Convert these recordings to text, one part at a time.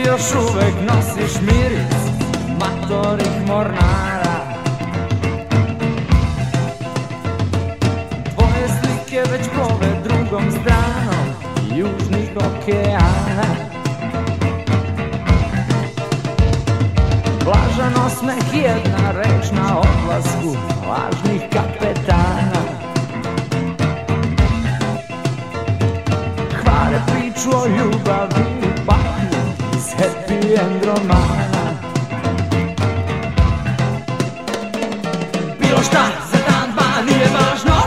još uvek nosiš miris matorih mornara. Tvoje slike već plove drugom stranom južnih okeana. Vlažan osmeh, jedna reč na odlasku lažnih kapetana. Kvare priču o ljubavi i patnju iz happy end romana. Bilo šta za dan, dva, nije važno.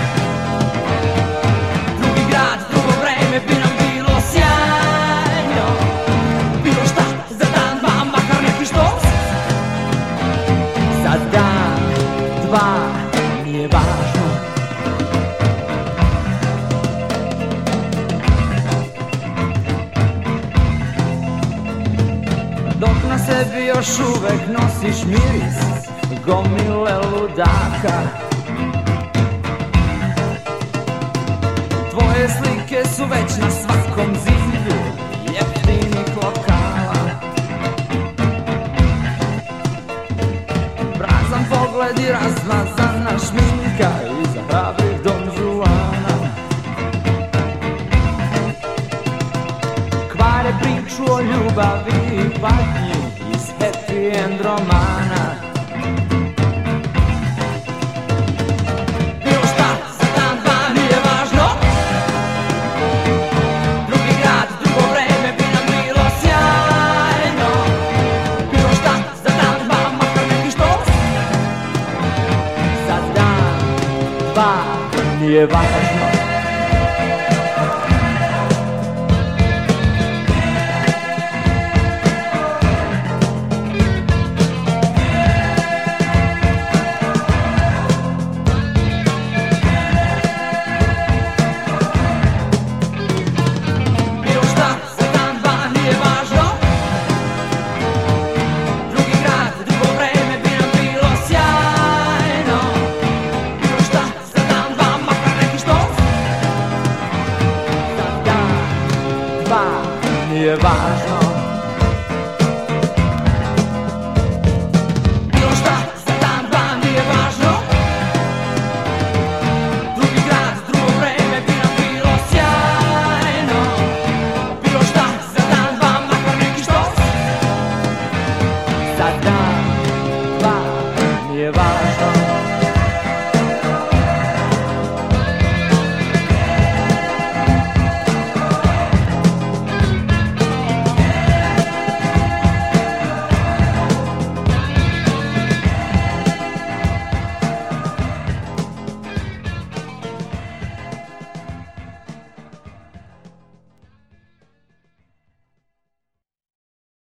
Drugi grad, drugo vreme bi nam bilo sjajno. Bilo šta za dan, dva, makar neki štos. Za dan, dva, nije važno. Dok na sebi još uvek nosiš miris gomile ludaka. Tvoje slike su već na svakom zidu jeftinih lokala. Prazan pogled i razmazana šminka iza hrabrih donžuana. Kvare priču o ljubavi i patnji iz happy end romana. Bilo šta za dan, dva, nije važno. Drugi grad, drugo vreme bi nam bilo sjajno. Bilo šta za dan, dva, makar neki štos. Za dan, dva, nije važno. Nije važno. Bilo šta za dan, dva, nije važno. Drugi grad, drugo vreme bi nam bilo sjajno. Bilo šta za dan, dva, makar neki štos. Za dan, dva, nije važno.